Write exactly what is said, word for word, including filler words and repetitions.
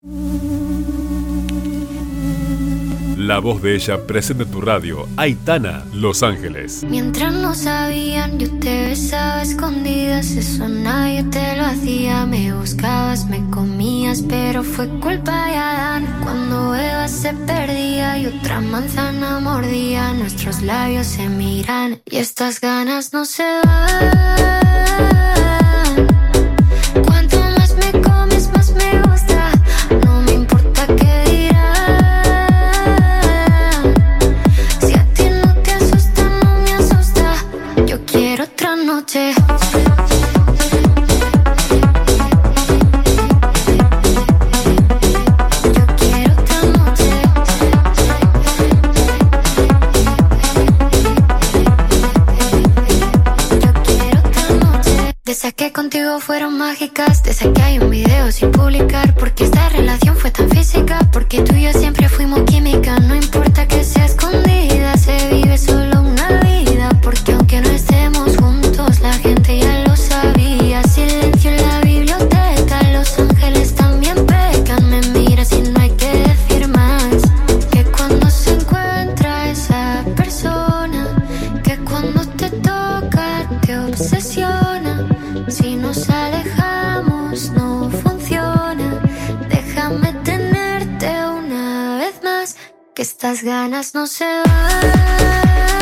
La voz de ella presente en tu radio, Aitana, Los Ángeles. Mientras no sabían, yo te besaba a escondidas. Eso nadie te lo hacía. Me buscabas, me comías, pero fue culpa de Adán. Cuando Eva se perdía y otra manzana mordía, nuestros labios se miran y estas ganas no se van. Cuanto más me comes, más me gusta. No me importa qué dirán. Si a ti no te asusta, no me asusta. Yo quiero otra noche. De esas que contigo fueron mágicas, de esas que hay un video sin publicar. Porque esta relación fue tan física, porque tú y yo siempre fuimos química. No importa que sea escondida, se vive solo una vida. Porque aunque no estemos juntos, la gente ya lo sabía. Silencio en la biblioteca, los ángeles también pecan. Me miras y no hay que decir más. Que cuando se encuentra esa persona, que cuando te toca te obsesiona. Si nos alejamos no funciona. Déjame tenerte una vez más, que estas ganas no se van.